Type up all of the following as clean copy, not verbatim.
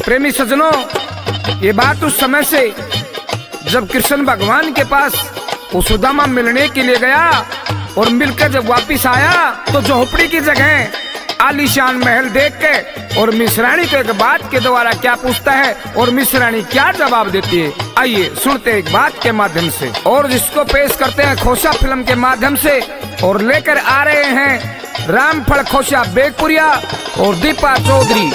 प्रेमी सज्जनों, ये बात उस समय से जब कृष्ण भगवान के पास वो सुदामा मिलने के लिए गया और मिलकर जब वापिस आया तो झोपड़ी की जगह आलीशान महल देख के और मिश्राणी को एक बात के द्वारा क्या पूछता है और मिश्राणी क्या जवाब देती है, आइए सुनते हैं एक बात के माध्यम से। और जिसको पेश करते हैं खोसा फिल्म के माध्यम से और लेकर आ रहे हैं रामफल खोसा बेगपुरिया और दीपा चौधरी।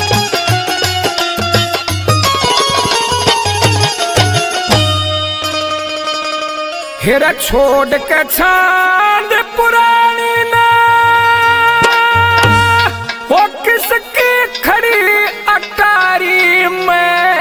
हेरा छोड़ के चांद पुरानी ना वो किसकी खड़ी अटारी में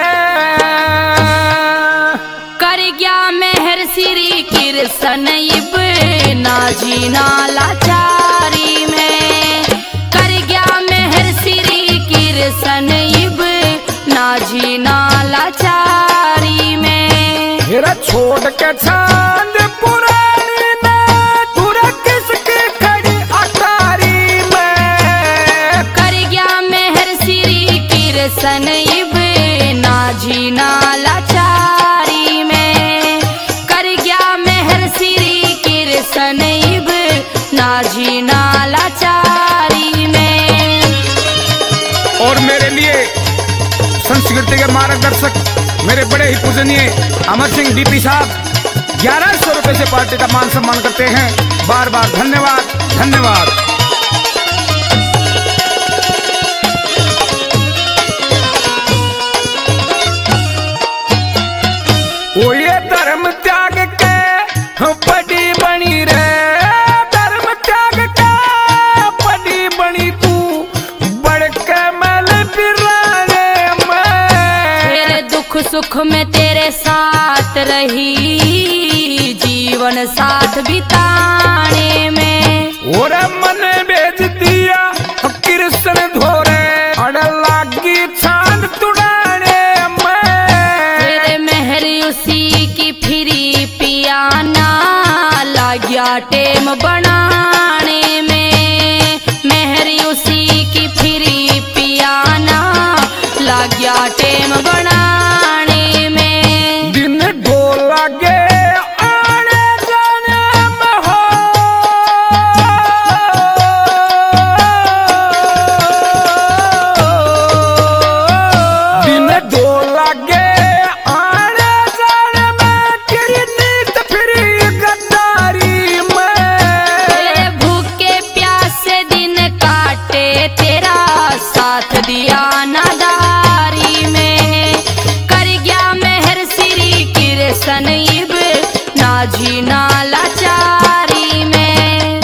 कर गया मेहर श्री कृष्ण इब नाजी नालाचारी में। कर गया मेहर श्री कृष्ण इब नाजी नालाचारी में। हेरा छोड़ के चांद पुरानी ना तुरा किसकी खड़ी अटारी में। कर गया मेहर श्री कृष्ण इब नाजी नालाचारी में। कर गया मेहर श्री कृष्ण इब नाजी नालाचारी में। और मेरे लिए संस्कृति के मार्गदर्शक मेरे बड़े ही पूजनीय अमर सिंह डीपी साहब 1100 रुपए से पार्टी का मान सम्मान करते हैं। बार बार धन्यवाद धन्यवाद। वो ये धर्म त्याग के बड़ी बनी रे, धर्म त्याग के बड़ी बनी तू बढ़ के मल पिराने में। तेरे दुख सुख में तेरे साथ रही जीवन साथ बिताने में। और मन भेज दिया कृष्ण धोरे अड़ लागी चांद तुड़ाने में। तेरे मेहर उसी की फिरी पियाना लाग्या टेम बनाने में। मेहर उसी की फिरी पियाना लाग्या टेम बनाने में। दिन डो लगे आने जाने में हो, दिन डो लगे आने जाने में तेरी नीत फिरी गद्दारी में। तेरे भूखे प्यासे दिन काटे तेरा साथ दिया नादारी में। कर गया मेहर श्री कृष्ण इब नाजी नालाचारी में।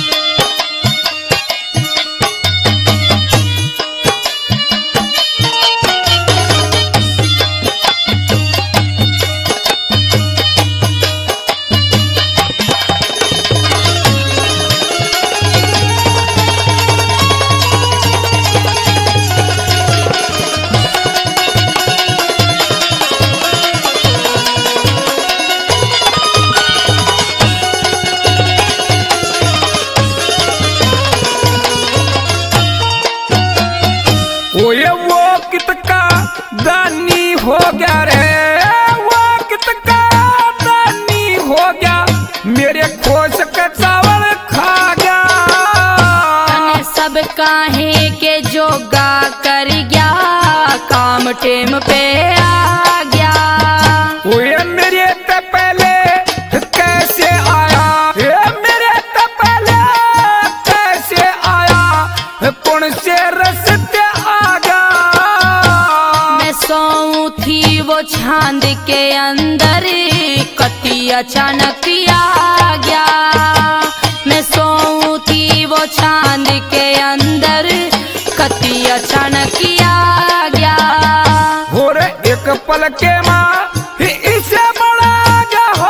वो कित का दानी हो गया रे, वो कित का दानी हो गया मेरे खोस का चावल खा गया। तने सब काहे के जोगा कर गया काम टेम पे आ गया। वो ये मेरे ते पहले कैसे आया, ये मेरे ते पहले कैसे आया, कौन से रस्ते आ गया। मैं सोऊं थी वो छांद के अंदर कति अचानक आ गया। मैं सोऊं थी वो चांद के अंदर कति अचानक आ गया। और एक पल के माँ इसे बड़ा गया हो,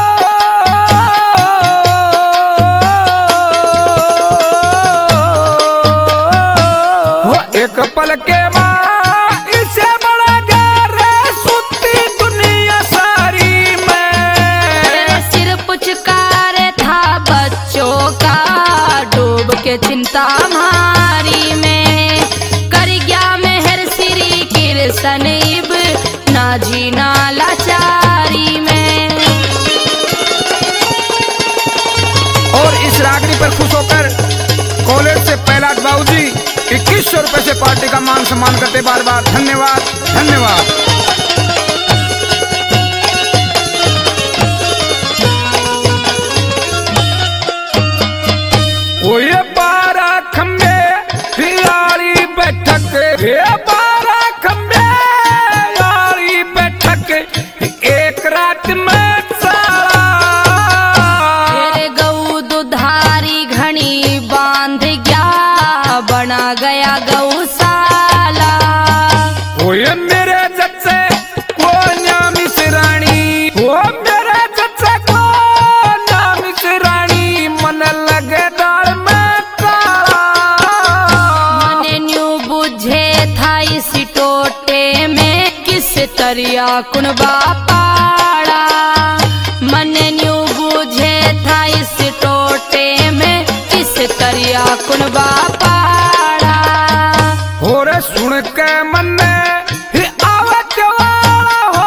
एक पल के माँ इसे बड़ा गया रे सुती दुनिया सारी में। तेरे सिर पुचकार था बच्चों का डूब के चिंता मारी में। कर गया मेहर श्री कृष्ण इब ना जीना लाचारी में। और इस रागनी पर खुश होकर कॉलेज से पहला बाबूजी 2100 रुपए से पार्टी का मान सम्मान करते। बार बार धन्यवाद धन्यवाद। ओ ये 12 खंबे यारी बैठक, ये 12 खंबे यारी बैठक, एक रात में सारा। तेरे गऊ दुधारी घनी बांध गया, बना गया गौशाला। ओ ये मेरे जच्चे को नामी से रानी, ओ मेरे जच्चे को नामी से रानी, मन लगे दाल में काला। मने न्यू बुझे था इस टोटे में किस तरिया कुनबा पाड़ा। मने न्यू बुझे था इस टोटे में किस तरिया कुनबा पाड़ा। और सुन के मन ही आवत वाला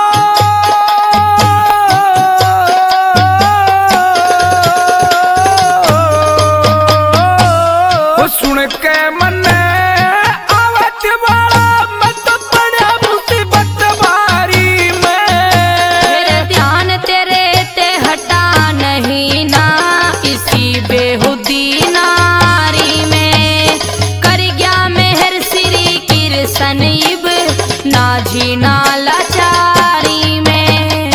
हो, सुन के मन आवत वाला, मत पड़ा मुसीबत भारी में। तेरे ध्यान तेरे ते हटा नहीं ना इसी बेहुदी नारी में। कर गया मेहर श्री कृष्ण इब ना जीना लाचारी में।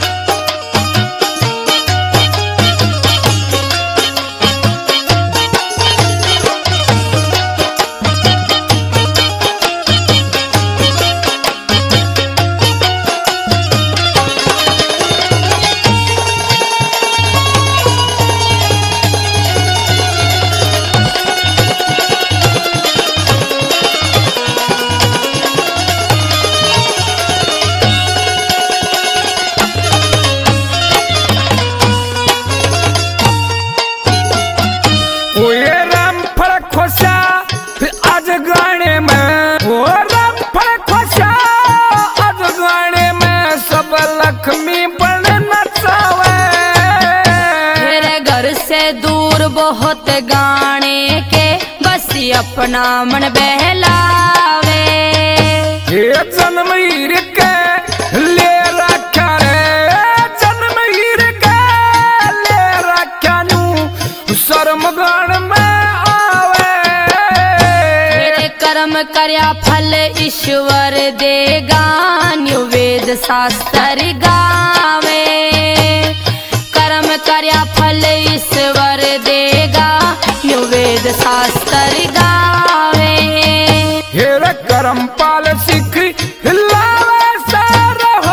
ओ ये राम फल खोसा आज गाने में, ओ राम फल खोसा आज गाने में, सब लक्ष्मी बन नचावे। तेरे घर से दूर बहुत गाने के बस अपना मन बहलावे। ये जन्म हीर के ले रखा रे, जन्म हीर के ले रखा नू शर्म गान में आवे। तेरे कर्म कर्या फल ईश्वर देगा, न्यू वेद शास्त्र गावे। कर्म कर्या फल ईश्वर देगा, न्यू वेद शास्त्र गावे। हेरे करम पाल सिख लावे सार हो,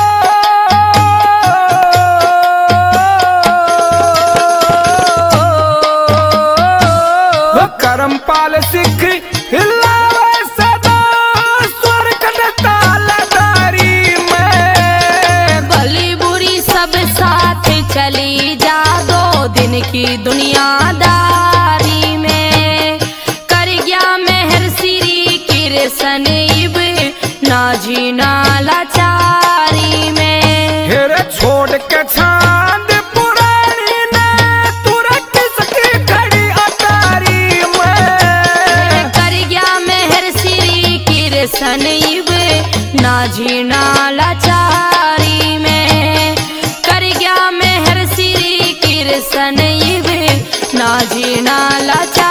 करम पाल सिख लावे सदा स्वर्ग तालादारी में। भली बुरी सब साथ चली जा, 2 दिन की दुनियादारी में। कर गया मेहर श्री कृष्ण इब ना जीना लाचारी में। हेरे छोड़ के छांद पुरानी ने, तू रख सकी खड़ी अटारी में। कर गया मेहर श्री कृष्ण इब ना जीना लाचारी में। कर गया मेहर श्री कृष्ण इब ना जीना लाचारी।